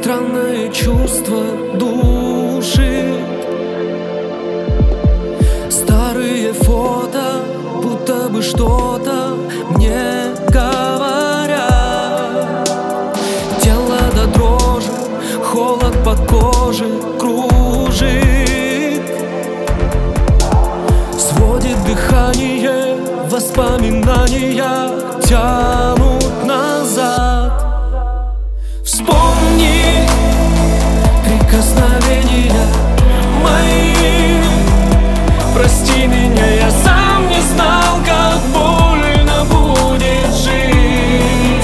Странное чувство душит. Старые фото, будто бы что-то мне говорят. Тело до дрожи, холод по коже кружит. Сводит дыхание, воспоминания тянут назад. Вспомни прикосновения мои. Прости меня, я сам не знал, как больно будет жить.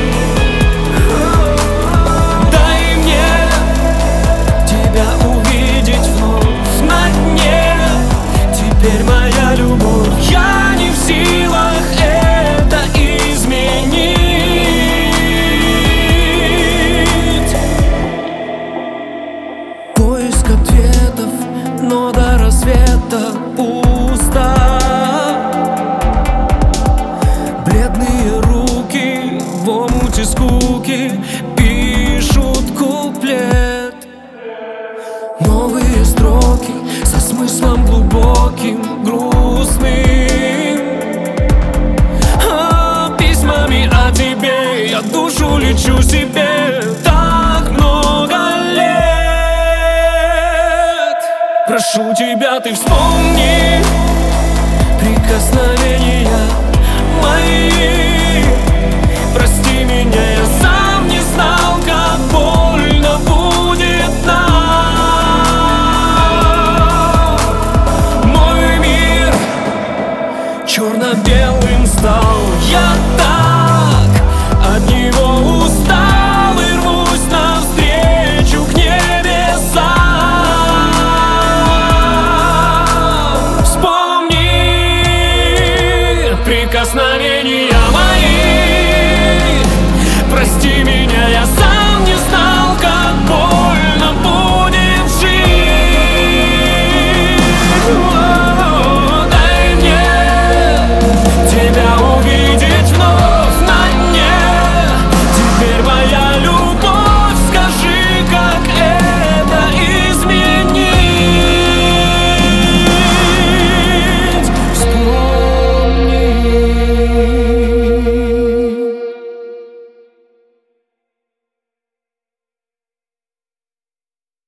Дай мне тебя увидеть вновь на дне. Теперь моя любовь, я не в силах это изменить. Поиск ответов, но до рассвета пусто. Бледные руки в омуте скуки пишут куплет. Новые строки со смыслом глубоким, грустным. Письмами о тебе я душу лечу себе. Так много лет. Прошу тебя, ты вспомни прикосновения мои.